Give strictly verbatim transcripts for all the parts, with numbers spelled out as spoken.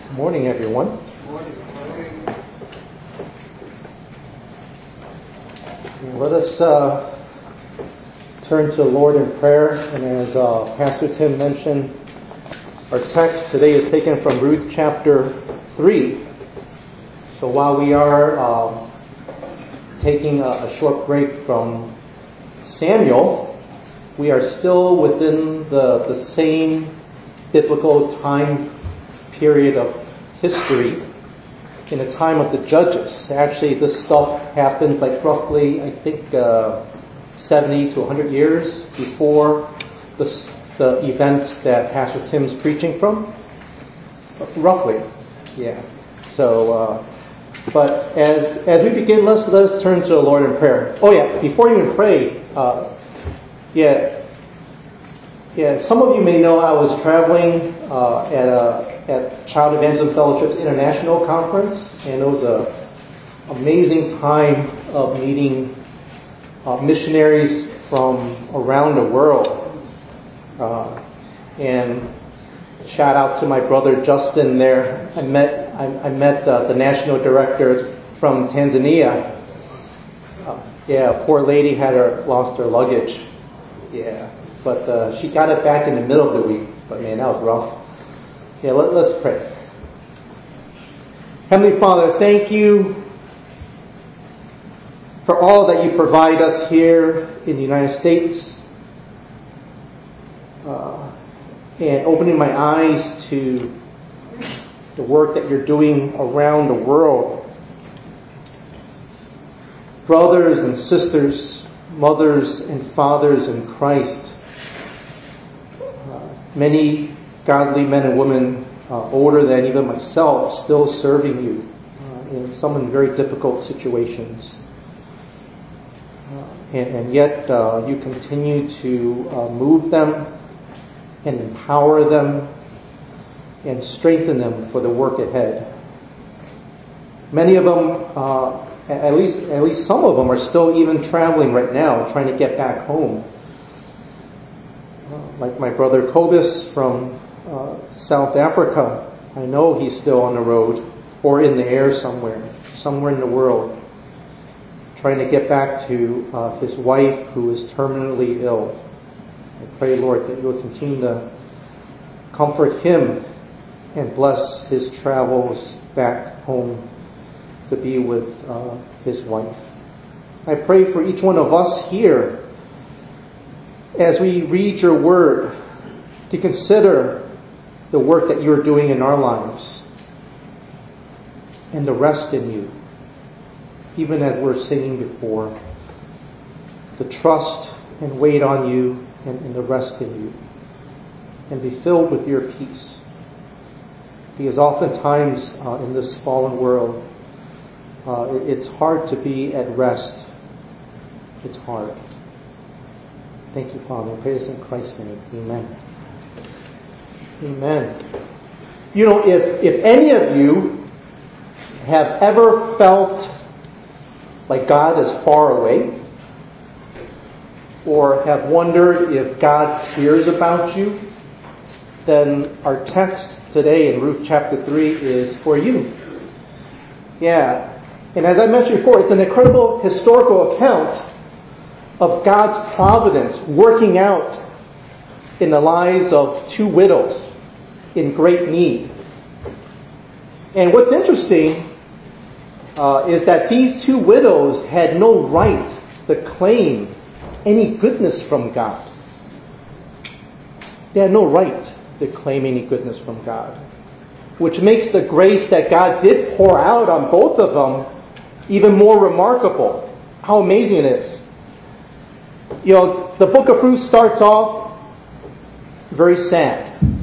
Good morning, everyone. Let us uh, turn to the Lord in prayer. And as uh, Pastor Tim mentioned, our text today is taken from Ruth chapter three. So while we are uh, taking a, a short break from Samuel, we are still within the, the same biblical time period of history in the time of the Judges. Actually, this stuff happens like roughly, I think, uh, seventy to one hundred years before the, the events that Pastor Tim's preaching from. Roughly, yeah. So, uh, but as as we begin, let's let us turn to the Lord in prayer. Oh yeah, before you even pray, uh, yeah, yeah. Some of you may know I was traveling uh, at a at Child Evangelism Fellowship's International Conference, and it was a amazing time of meeting uh, missionaries from around the world. Uh, and shout out to my brother Justin there. I met I, I met uh, the national director from Tanzania. Uh, yeah, poor lady had her lost her luggage. Yeah, but uh, she got it back in the middle of the week. But man, that was rough. Yeah, let, let's pray. Heavenly Father, thank you for all that you provide us here in the United States, uh, and opening my eyes to the work that you're doing around the world. Brothers and sisters, mothers and fathers in Christ, uh, many godly men and women, uh, older than even myself, still serving you uh, in some in very difficult situations. Uh, and, and yet uh, you continue to uh, move them and empower them and strengthen them for the work ahead. Many of them, uh, at least at least some of them, are still even traveling right now, trying to get back home. Uh, like my brother Kobus from Uh, South Africa. I know he's still on the road or in the air somewhere, somewhere in the world, trying to get back to uh, his wife who is terminally ill. I pray, Lord, that you will continue to comfort him and bless his travels back home to be with uh, his wife. I pray for each one of us here as we read your word to consider the work that you're doing in our lives and the rest in you, even as we're singing before, to trust and wait on you and, and the rest in you, and be filled with your peace. Because oftentimes uh, in this fallen world, uh, it's hard to be at rest. It's hard. Thank you, Father. I pray this in Christ's name. Amen. Amen. You know, if, if any of you have ever felt like God is far away, or have wondered if God cares about you, then our text today in Ruth chapter three is for you. Yeah. And as I mentioned before, it's an incredible historical account of God's providence working out in the lives of two widows in great need. And what's interesting uh, is that these two widows had no right to claim any goodness from God. They had no right to claim any goodness from God, which makes the grace that God did pour out on both of them even more remarkable. How amazing it is. You know, the book of Ruth starts off very sad,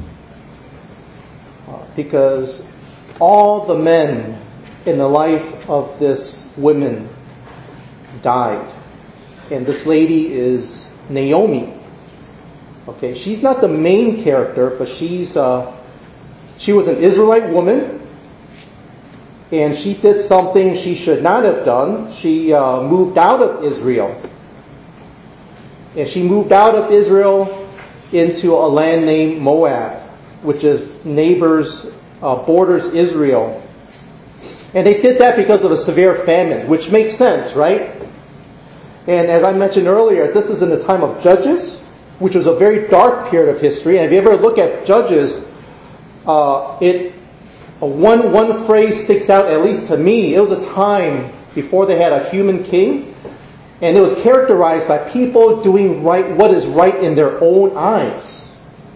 uh, because all the men in the life of this woman died. And this lady is Naomi. Okay, she's not the main character, but she's uh, she was an Israelite woman, and she did something she should not have done. She uh, moved out of Israel. And she moved out of Israel into a land named Moab, which is neighbors uh, borders Israel. And they did that because of a severe famine, which makes sense, right? And as I mentioned earlier, this is in the time of Judges, which was a very dark period of history. And if you ever look at Judges, uh, it one one phrase sticks out, at least to me. It was a time before they had a human king, and it was characterized by people doing right what is right in their own eyes.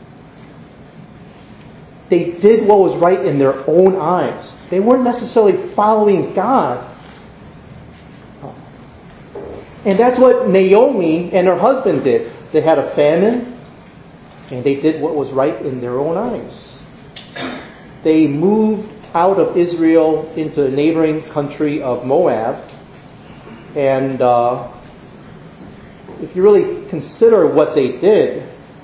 They did what was right in their own eyes. They weren't necessarily following God. And that's what Naomi and her husband did. They had a famine, and they did what was right in their own eyes. They moved out of Israel into the neighboring country of Moab. And uh, if you really consider what they did,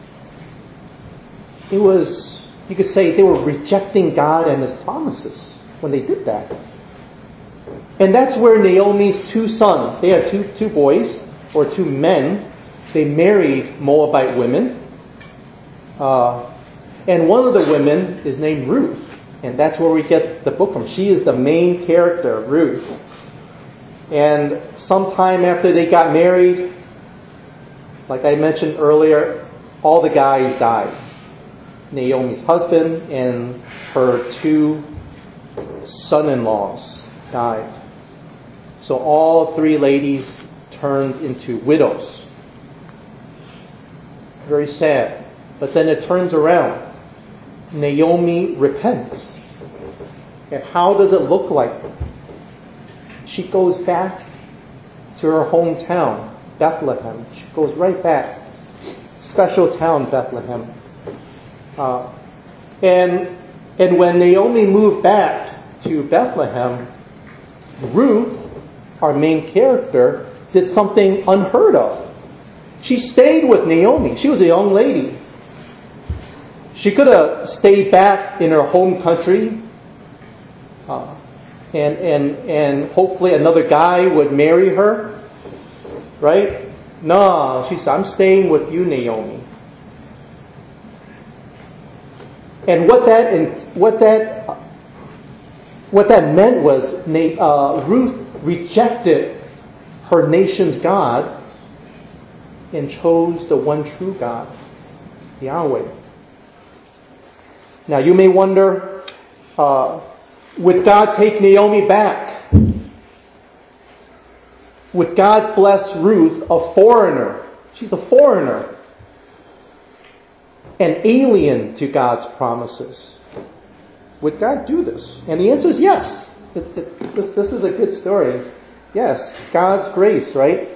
it was, you could say, they were rejecting God and His promises when they did that. And that's where Naomi's two sons, they had two, two boys, or two men, they married Moabite women. Uh, and one of the women is named Ruth. And that's where we get the book from. She is the main character, Ruth. And sometime after they got married, like I mentioned earlier, all the guys died. Naomi's husband and her two son-in-laws died. So all three ladies turned into widows. Very sad. But then it turns around. Naomi repents. And how does it look like? She goes back to her hometown, Bethlehem. She goes right back. Special town, Bethlehem. Uh, and, and when Naomi moved back to Bethlehem, Ruth, our main character, did something unheard of. She stayed with Naomi. She was a young lady. She could have stayed back in her home country, uh, and and and hopefully another guy would marry her, right? No, she said, "I'm staying with you, Naomi." And what that and what that what that meant was uh, Ruth rejected her nation's God and chose the one true God, Yahweh. Now you may wonder, uh, would God take Naomi back? Would God bless Ruth, a foreigner? She's a foreigner. An alien to God's promises. Would God do this? And the answer is yes. It, it, this, this is a good story. Yes, God's grace, right?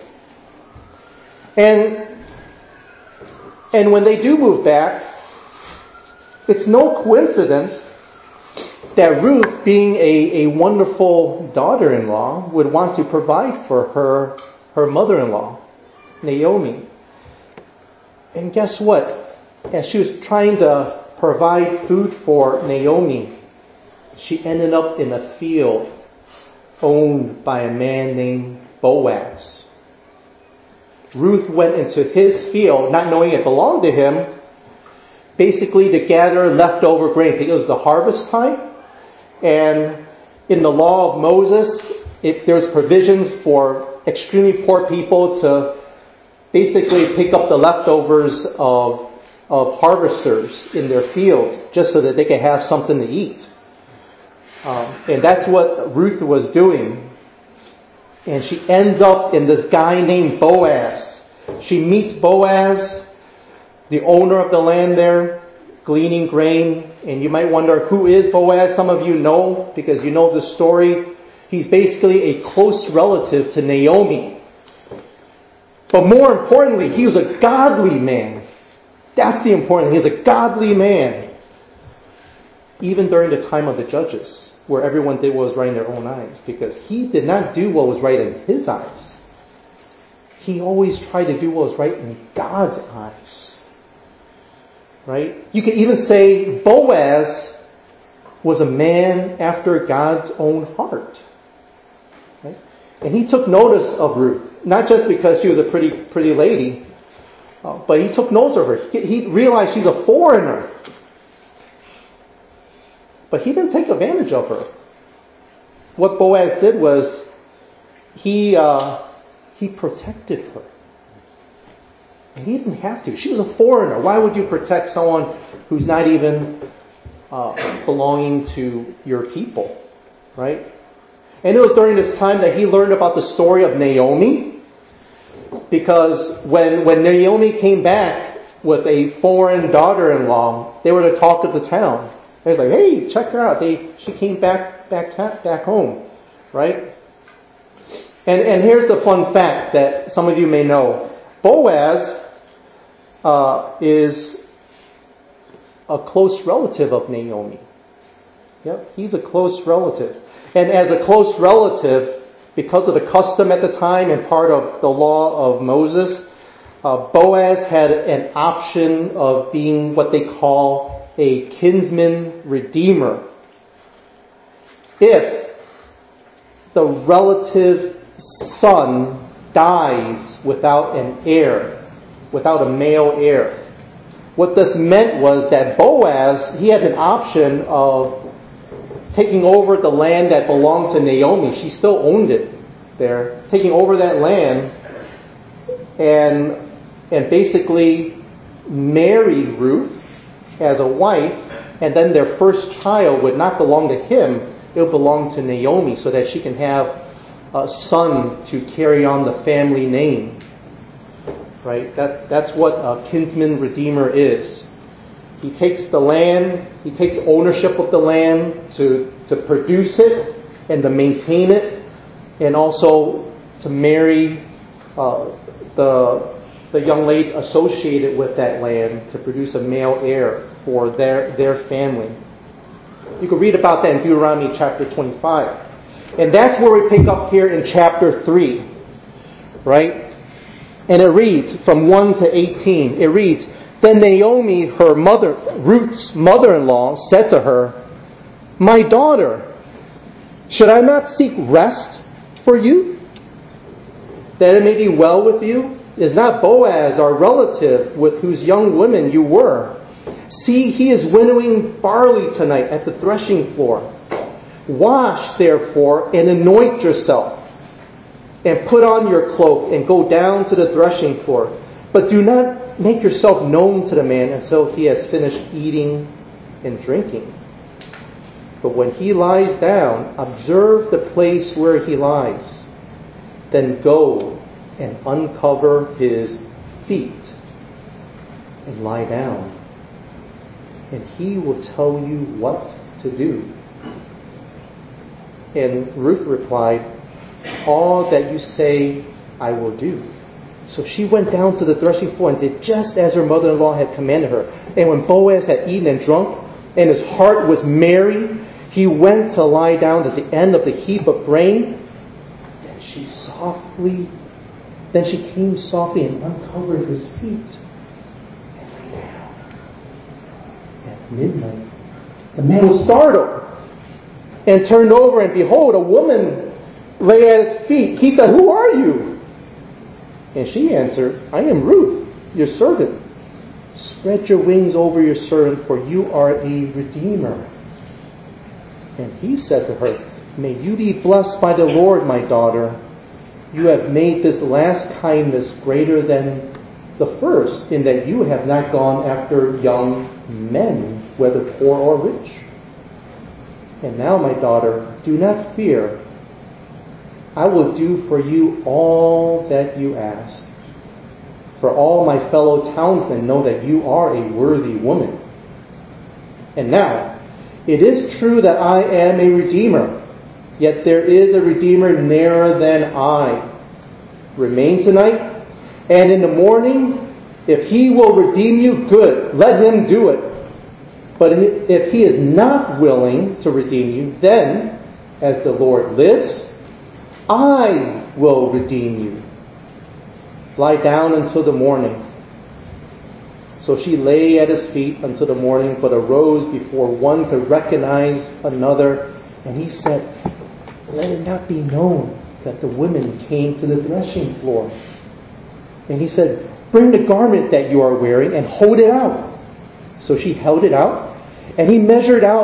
And and when they do move back, it's no coincidence that Ruth, being a, a wonderful daughter-in-law, would want to provide for her, her mother-in-law, Naomi. And guess what? As she was trying to provide food for Naomi, she ended up in a field owned by a man named Boaz. Ruth went into his field, not knowing it belonged to him, basically to gather leftover grain. It was the harvest time. And in the law of Moses, it, there's provisions for extremely poor people to basically pick up the leftovers of, of harvesters in their fields just so that they could have something to eat. Um, and that's what Ruth was doing. And she ends up in this guy named Boaz. She meets Boaz, the owner of the land there, gleaning grain. And you might wonder, who is Boaz? Some of you know, because you know the story. He's basically a close relative to Naomi. But more importantly, he was a godly man. That's the important thing. He was a godly man. Even during the time of the judges, where everyone did what was right in their own eyes. Because he did not do what was right in his eyes. He always tried to do what was right in God's eyes. Right? You could even say Boaz was a man after God's own heart. Right? And he took notice of Ruth. Not just because she was a pretty pretty lady, uh, but he took notice of her. He, he realized she's a foreigner. But he didn't take advantage of her. What Boaz did was he uh, he protected her. And he didn't have to. She was a foreigner. Why would you protect someone who's not even uh, belonging to your people? Right? And it was during this time that he learned about the story of Naomi. Because when, when Naomi came back with a foreign daughter-in-law, they were the talk of the town. They were like, hey, check her out. They, she came back back back home. Right? And, and here's the fun fact that some of you may know. Boaz uh, is a close relative of Naomi. Yep, he's a close relative. And as a close relative, because of the custom at the time and part of the law of Moses, uh, Boaz had an option of being what they call a kinsman redeemer. If the relative son dies without an heir, without a male heir. What this meant was that Boaz, he had an option of taking over the land that belonged to Naomi. She still owned it there. Taking over that land and, and basically marry Ruth as a wife, and then their first child would not belong to him, it would belong to Naomi so that she can have a son to carry on the family name. Right? That, that's what a kinsman redeemer is. He takes the land, he takes ownership of the land to, to produce it and to maintain it, and also to marry uh, the, the young lady associated with that land to produce a male heir for their, their family. You can read about that in Deuteronomy chapter twenty-five. And that's where we pick up here in chapter three. Right? And it reads, from one to eighteen, it reads, Then Naomi, her mother, Ruth's mother-in-law, said to her, My daughter, should I not seek rest for you, that it may be well with you? Is not Boaz our relative with whose young women you were? See, he is winnowing barley tonight at the threshing floor. Wash, therefore, and anoint yourself, and put on your cloak, and go down to the threshing floor. But do not make yourself known to the man until he has finished eating and drinking. But when he lies down, observe the place where he lies. Then go and uncover his feet and lie down. And he will tell you what to do. And Ruth replied, All that you say I will do. So she went down to the threshing floor and did just as her mother-in-law had commanded her. And when Boaz had eaten and drunk, and his heart was merry, he went to lie down at the end of the heap of grain. Then she softly, then she came softly and uncovered his feet and lay down. At midnight, the man was startled and turned over, and behold, a woman lay at his feet. He said, Who are you? And she answered, I am Ruth, your servant. Spread your wings over your servant, for you are a redeemer. And he said to her, May you be blessed by the Lord, my daughter. You have made this last kindness greater than the first, in that you have not gone after young men, whether poor or rich. And now, my daughter, do not fear. I will do for you all that you ask. For all my fellow townsmen know that you are a worthy woman. And now, it is true that I am a redeemer, yet there is a redeemer nearer than I. Remain tonight, and in the morning, if he will redeem you, good, let him do it. But if he is not willing to redeem you, then, as the Lord lives, I will redeem you. Lie down until the morning. So she lay at his feet until the morning, but arose before one could recognize another. And he said, Let it not be known that the women came to the threshing floor. And he said, Bring the garment that you are wearing and hold it out. So she held it out, and he measured out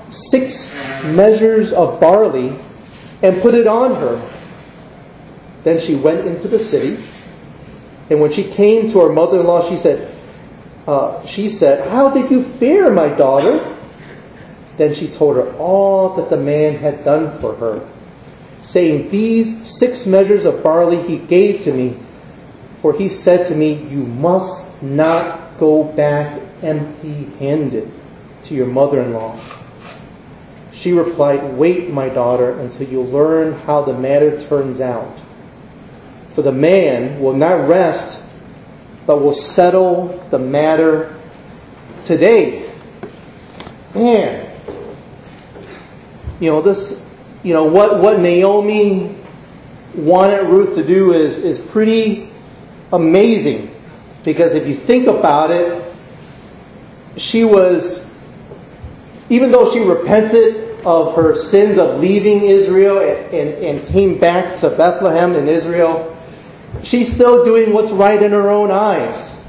six measures of barley and put it on her. Then she went into the city, and when she came to her mother-in-law, she said, uh, she said, "How did you fare, my daughter?" Then she told her all that the man had done for her, saying, "These six measures of barley he gave to me, for he said to me, you must not go back empty-handed to your mother-in-law." She replied, "Wait, my daughter, until you learn how the matter turns out. For the man will not rest, but will settle the matter today." Man, you know, this, you know, what, what Naomi wanted Ruth to do is, is pretty amazing. Because if you think about it, she was, even though she repented of her sins of leaving Israel and, and, and came back to Bethlehem in Israel, she's still doing what's right in her own eyes.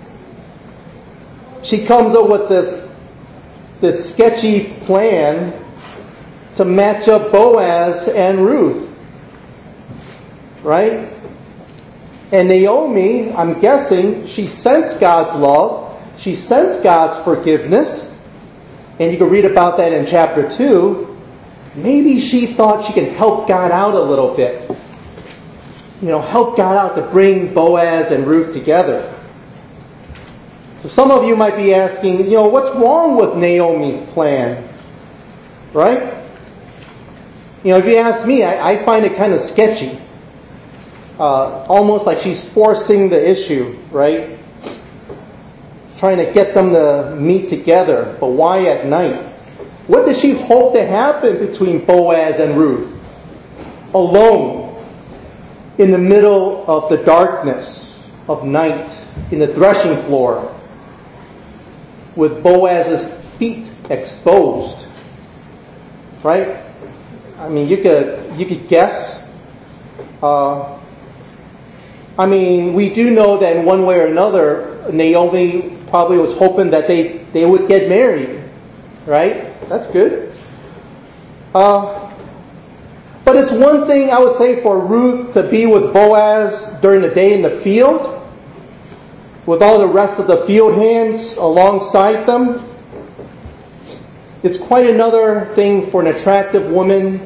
She comes up with this, this sketchy plan to match up Boaz and Ruth. Right? And Naomi, I'm guessing, she sensed God's love. She sensed God's forgiveness. And you can read about that in chapter two. Maybe she thought she could help God out a little bit. You know, help God out to bring Boaz and Ruth together. So some of you might be asking, you know, what's wrong with Naomi's plan? Right? You know, if you ask me, I, I find it kind of sketchy. Uh, almost like she's forcing the issue, right? Trying to get them to meet together. But why at night? What does she hope to happen between Boaz and Ruth? Alone, in the middle of the darkness of night, in the threshing floor, with Boaz's feet exposed. Right? I mean, you could you could guess. Uh, I mean, we do know that in one way or another, Naomi probably was hoping that they, they would get married. Right? That's good. Uh, but it's one thing, I would say, for Ruth to be with Boaz during the day in the field, with all the rest of the field hands alongside them. It's quite another thing for an attractive woman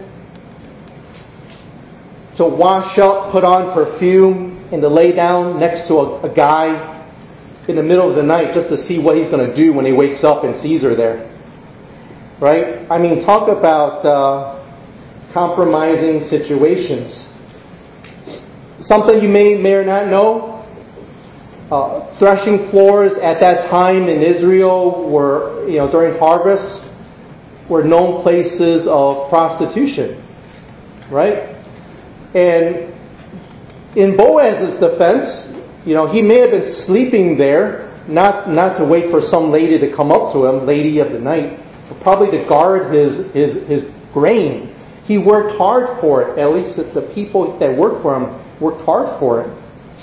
to wash up, put on perfume, and to lay down next to a, a guy in the middle of the night just to see what he's going to do when he wakes up and sees her there. Right? I mean, talk about uh, compromising situations. Something you may, may or not know. Uh, threshing floors at that time in Israel were, you know, during harvest, were known places of prostitution. Right? And in Boaz's defense, you know, he may have been sleeping there, not not to wait for some lady to come up to him, lady of the night, but probably to guard his his, his grain. He worked hard for it. At least the people that worked for him worked hard for it.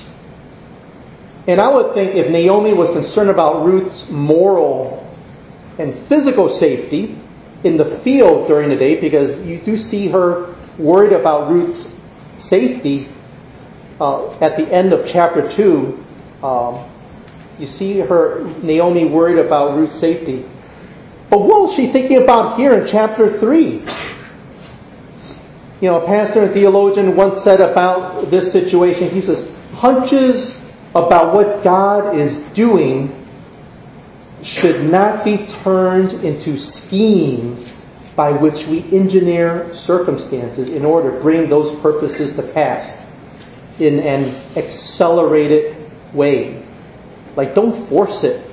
And I would think if Naomi was concerned about Ruth's moral and physical safety in the field during the day, because you do see her worried about Ruth's safety uh, at the end of chapter two. Um, you see her, Naomi, worried about Ruth's safety. But what was she thinking about here in chapter three? You know, a pastor and theologian once said about this situation, he says, hunches about what God is doing should not be turned into schemes by which we engineer circumstances in order to bring those purposes to pass in an accelerated way. Like, don't force it.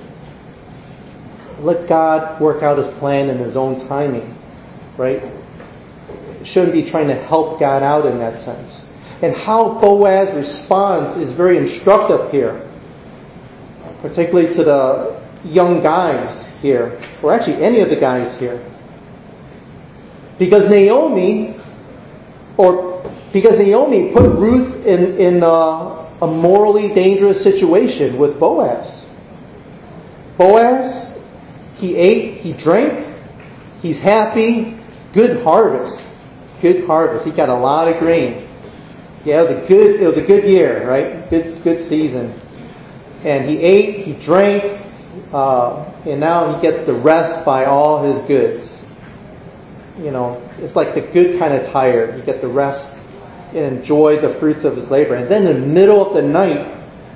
Let God work out His plan in His own timing, right? Shouldn't be trying to help God out in that sense. And how Boaz responds is very instructive here, particularly to the young guys here, or actually any of the guys here. Because Naomi, or because Naomi put Ruth in, in a, a morally dangerous situation with Boaz. Boaz, he ate, he drank, He's happy. Good harvest. Good harvest. He got a lot of grain. Yeah, it was a good, it was a good year, right? Good, good season. And he ate, he drank, uh, and now he gets the rest by all his goods. You know, it's like the good kind of tired. You get the rest and enjoy the fruits of his labor. And then in the middle of the night,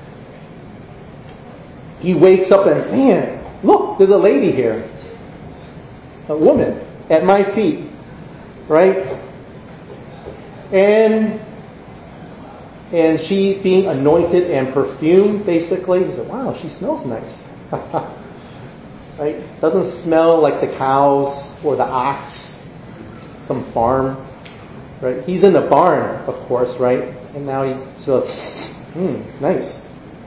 he wakes up and, man, look, there's a lady here. A woman at my feet. Right? And and she being anointed and perfumed, basically. He said, wow, she smells nice. Right? Doesn't smell like the cows or the ox, some farm. Right? He's in the barn, of course, right? And now he so, hmm, nice.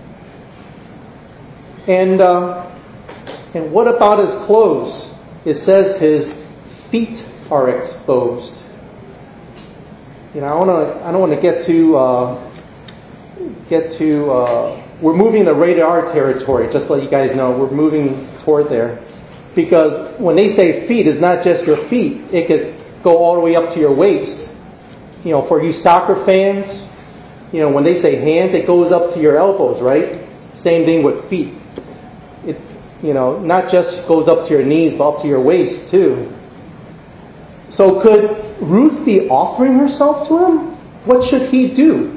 And uh, and what about his clothes? It says his feet are exposed. You know, I want to. I don't want to get to uh, get to. Uh, we're moving to rated R territory. Just to let you guys know, we're moving toward there, because when they say feet, it's not just your feet. It could go all the way up to your waist. You know, for you soccer fans, you know, when they say hands, it goes up to your elbows, right? Same thing with feet. It, you know, not just goes up to your knees, but up to your waist too. So could Ruth be offering herself to him? What should he do?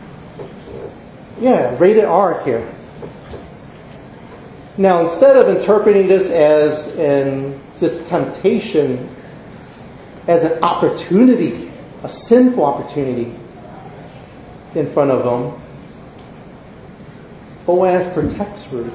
Yeah, rated R here. Now, instead of interpreting this as an, this temptation as an opportunity, a sinful opportunity in front of him, Boaz protects Ruth.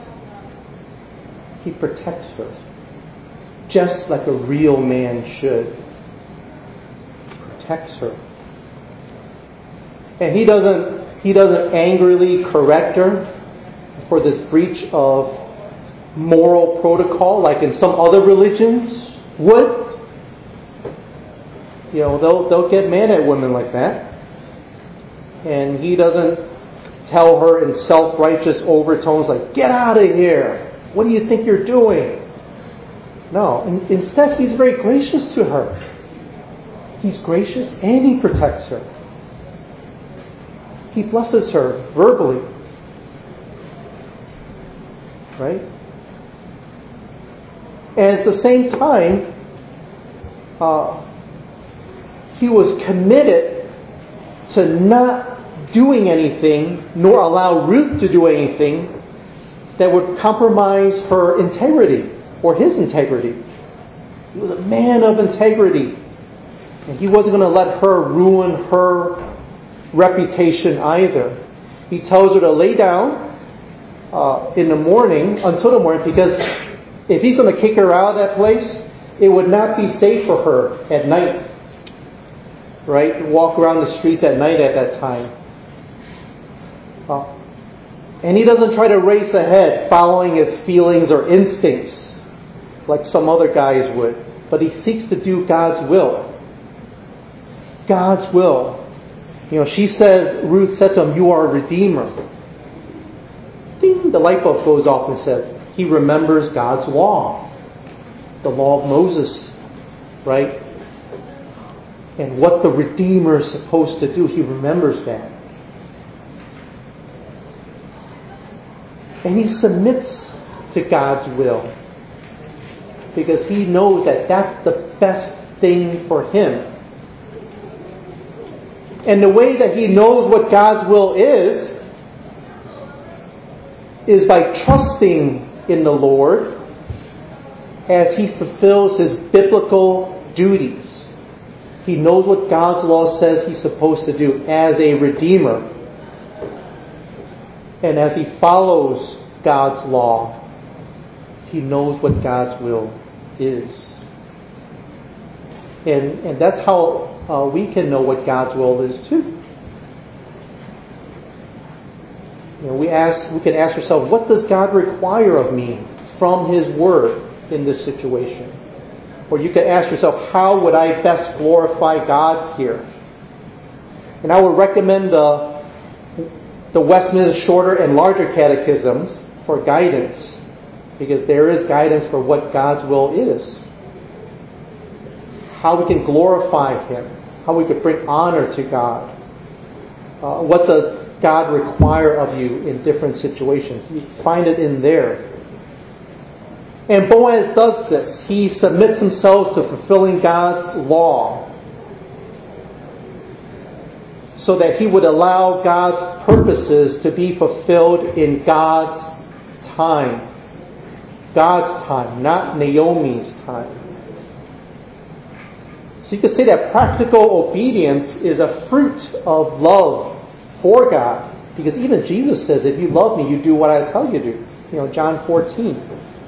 He protects her, just like a real man should. Protects her. And he doesn't he doesn't angrily correct her for this breach of moral protocol like in some other religions would. You know, they'll they'll get mad at women like that. And he doesn't tell her in self-righteous overtones like, get out of here. What do you think you're doing? No. In, instead, he's very gracious to her. He's gracious and he protects her. He blesses her verbally. Right? And at the same time, uh, he was committed to not doing anything, nor allow Ruth to do anything that would compromise her integrity or his integrity. He was a man of integrity. And he wasn't going to let her ruin her reputation either. He tells her to lay down uh, in the morning, until the morning, because if he's going to kick her out of that place, it would not be safe for her at night. Right? Walk around the streets at night at that time. Uh, and he doesn't try to race ahead following his feelings or instincts like some other guys would. But he seeks to do God's will. God's will. You know, she says, Ruth said to him, you are a redeemer. Ding, the light bulb goes off and says, he remembers God's law. The law of Moses. Right? And what the Redeemer is supposed to do, he remembers that. And he submits to God's will. Because he knows that that's the best thing for him. And the way that he knows what God's will is, is by trusting in the Lord as he fulfills his biblical duties. He knows what God's law says he's supposed to do as a redeemer. And as he follows God's law, he knows what God's will is. And, and that's how uh, we can know what God's will is too. You know, we ask, we can ask ourselves, what does God require of me from his word in this situation? Or you could ask yourself, how would I best glorify God here? And I would recommend the, the Westminster Shorter and Larger Catechisms for guidance, because there is guidance for what God's will is. how we can glorify Him, how we could bring honor to God. Uh, what does God require of you in different situations? You find it in there. And Boaz does this. He submits himself to fulfilling God's law so that he would allow God's purposes to be fulfilled in God's time. God's time, not Naomi's time. So you could say that practical obedience is a fruit of love for God. Because even Jesus says, if you love me, you do what I tell you to do. You know, John fourteen.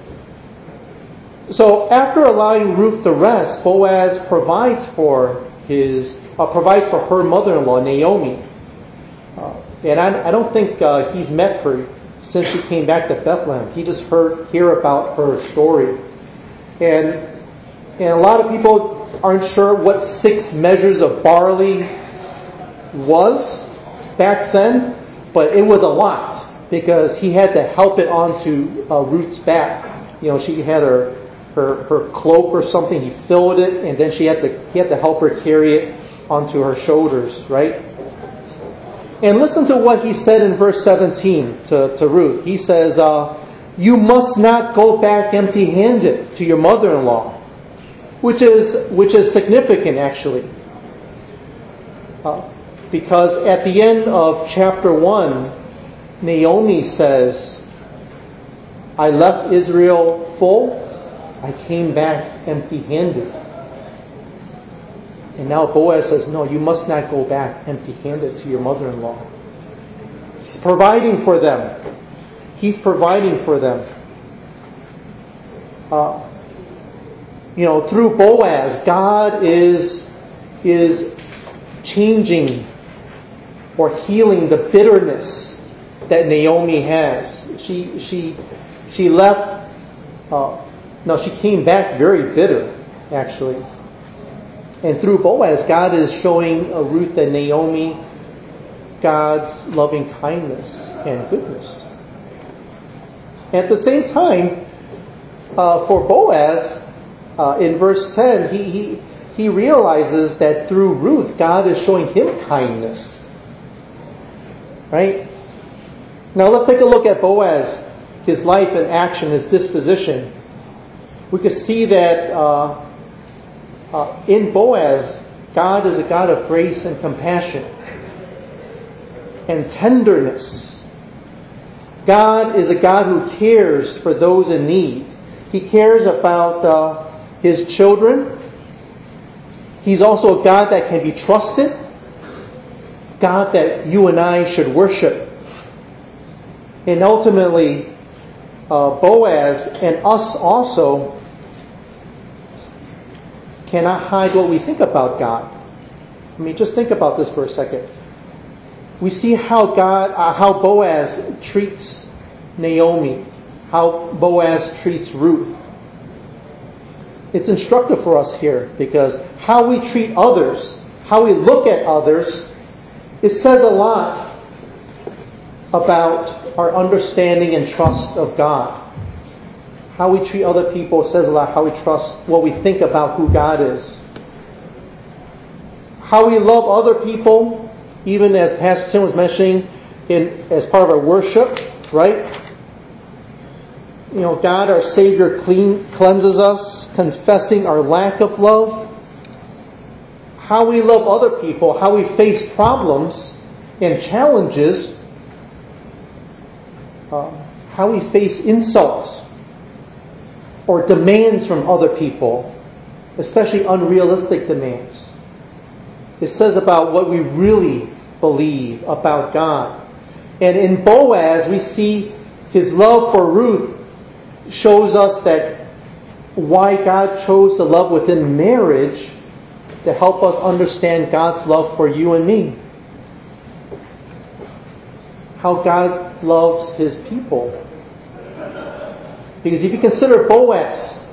So after allowing Ruth to rest, Boaz provides for his, uh, provides for her mother-in-law, Naomi. Uh, and I, I don't think uh, he's met her since she came back to Bethlehem. He just heard hear about her story. And, and a lot of people aren't sure what six measures of barley was back then, but it was a lot because he had to help it onto uh, Ruth's back. You know, she had her, her her cloak or something. He filled it, and then she had to he had to help her carry it onto her shoulders, right? And listen to what he said in verse seventeen to, to Ruth. He says, uh, "You must not go back empty-handed to your mother-in-law," which is which is significant actually, uh, because at the end of chapter one, Naomi says, "I left Israel full. I came back empty-handed." And now Boaz says, no, you must not go back empty-handed to your mother-in-law. He's providing for them. He's providing for them. Uh, you know, through Boaz, God is, is changing or healing the bitterness that Naomi has. She, she, she left, uh, no, she came back very bitter, actually. And through Boaz, God is showing uh, Ruth and Naomi God's loving kindness and goodness. At the same time, uh, for Boaz, uh, in verse ten, he, he he realizes that through Ruth, God is showing him kindness. Right? Now let's take a look at Boaz, his life and action, his disposition. We can see that uh, Uh, in Boaz, God is a God of grace and compassion and tenderness. God is a God who cares for those in need. He cares about uh, His children. He's also a God that can be trusted. God that you and I should worship. And ultimately, uh, Boaz and us also cannot hide what we think about God. I mean, just think about this for a second. We see how God, uh, how Boaz treats Naomi, how Boaz treats Ruth. It's instructive for us here because how we treat others, how we look at others, it says a lot about our understanding and trust of God. How we treat other people says a lot how we trust, what we think about who God is. How we love other people, even as Pastor Tim was mentioning, in as part of our worship, right? You know, God, our Savior, clean, cleanses us, confessing our lack of love. How we love other people, how we face problems and challenges, uh, how we face insults or demands from other people, especially unrealistic demands. It says about what we really believe about God. And in Boaz, we see his love for Ruth shows us that why God chose to love within marriage to help us understand God's love for you and me. How God loves His people. Because if you consider Boaz,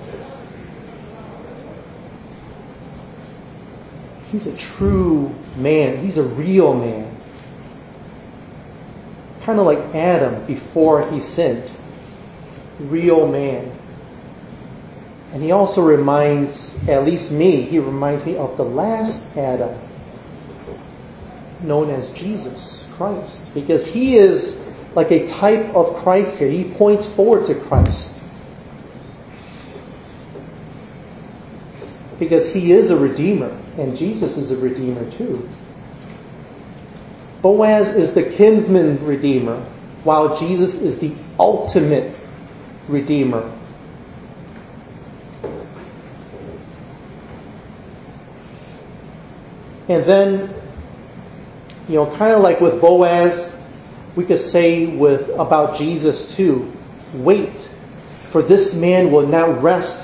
he's a true man. He's a real man. Kind of like Adam before he sinned. Real man. And he also reminds, at least me, he reminds me of the last Adam, known as Jesus Christ. Because he is like a type of Christ here. He points forward to Christ. Because he is a redeemer, and Jesus is a redeemer too. Boaz is the kinsman redeemer, while Jesus is the ultimate redeemer. And then, you know, kind of like with Boaz, we could say with about Jesus too, wait, for this man will not rest,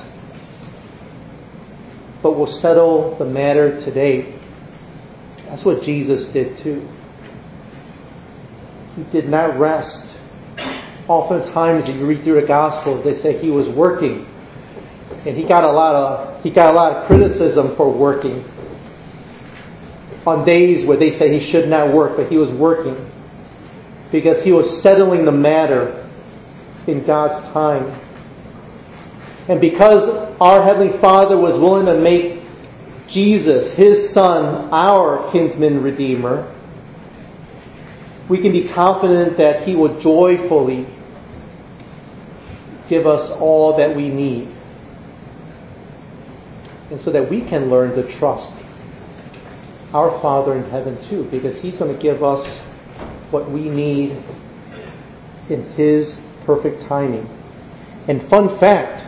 but will settle the matter today. That's what Jesus did too. He did not rest. Oftentimes, if you read through the Gospels, they say he was working, and he got a lot of he got a lot of criticism for working. On days where they say he should not work, but he was working because he was settling the matter in God's time. And because our Heavenly Father was willing to make Jesus, His Son, our kinsman redeemer, we can be confident that He will joyfully give us all that we need. And so that we can learn to trust our Father in heaven too, because He's going to give us what we need in His perfect timing. And fun fact,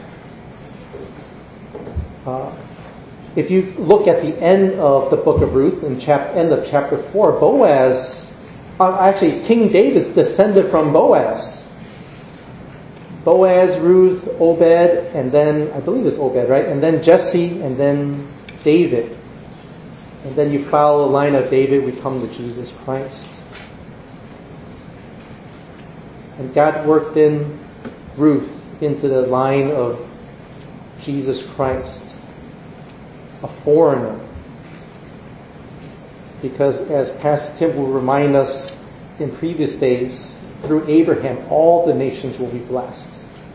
uh, if you look at the end of the book of Ruth, in chap- end of chapter four, Boaz, uh, actually King David's descended from Boaz. Boaz, Ruth, Obed, and then, I believe it's Obed, right? And then Jesse, and then David. And then you follow the line of David, we come to Jesus Christ. And God worked in Ruth into the line of Jesus Christ, a foreigner. Because as Pastor Tim will remind us in previous days, through Abraham, all the nations will be blessed.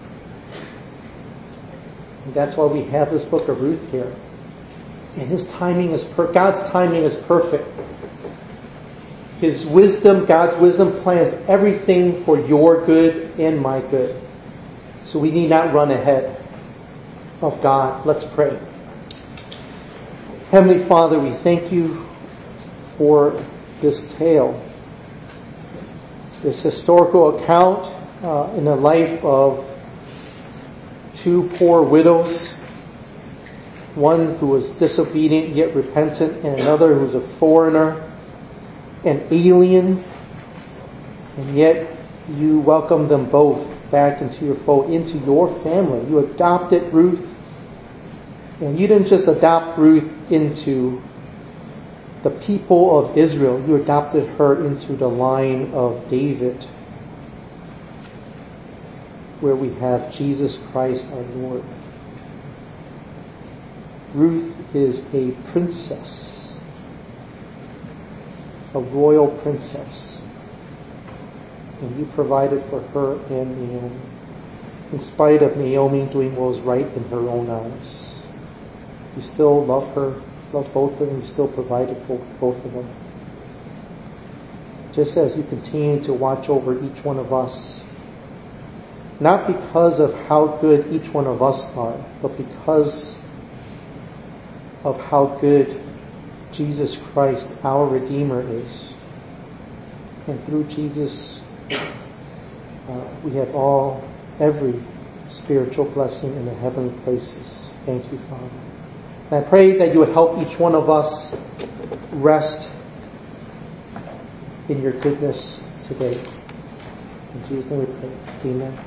And that's why we have this book of Ruth here. And His timing is per- God's timing is perfect. His wisdom, God's wisdom plans everything for your good and my good. So we need not run ahead of God. Let's pray. Heavenly Father, we thank You for this tale, this historical account uh, in the life of two poor widows. One who was disobedient yet repentant, and another who was a foreigner, an alien, and yet You welcomed them both back into Your fold, into Your family. You adopted Ruth, and You didn't just adopt Ruth into the people of Israel. You adopted her into the line of David, where we have Jesus Christ our Lord. Ruth is a princess, a royal princess, and You provided for her and Naomi, in spite of Naomi doing what was right in her own eyes. You still love her, love both of them, You still provided for both of them. Just as You continue to watch over each one of us, not because of how good each one of us are, but because of how good Jesus Christ, our Redeemer, is. And through Jesus, uh, we have all, every spiritual blessing in the heavenly places. Thank You, Father. And I pray that You would help each one of us rest in Your goodness today. In Jesus' name we pray. Amen.